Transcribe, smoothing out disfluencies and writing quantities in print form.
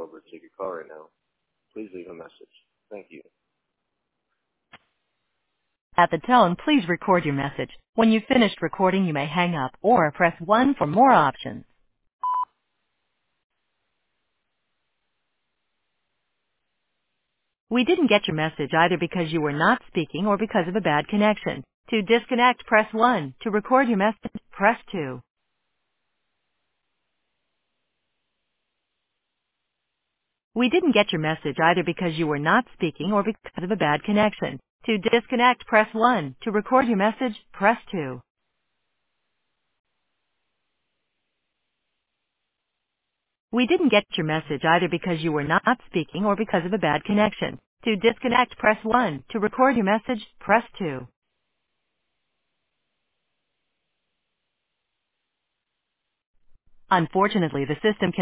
over to take your call right now. Please leave a message. Thank you. At the tone, please record your message. When you've finished recording, you may hang up or press 1 for more options. We didn't get your message either because you were not speaking or because of a bad connection. To disconnect, press 1. To record your message, press 2. We didn't get your message either because you were not speaking or because of a bad connection. To disconnect, press 1. To record your message, press 2. We didn't get your message either because you were not speaking or because of a bad connection. To disconnect, press 1. To record your message, press 2. Unfortunately, the system can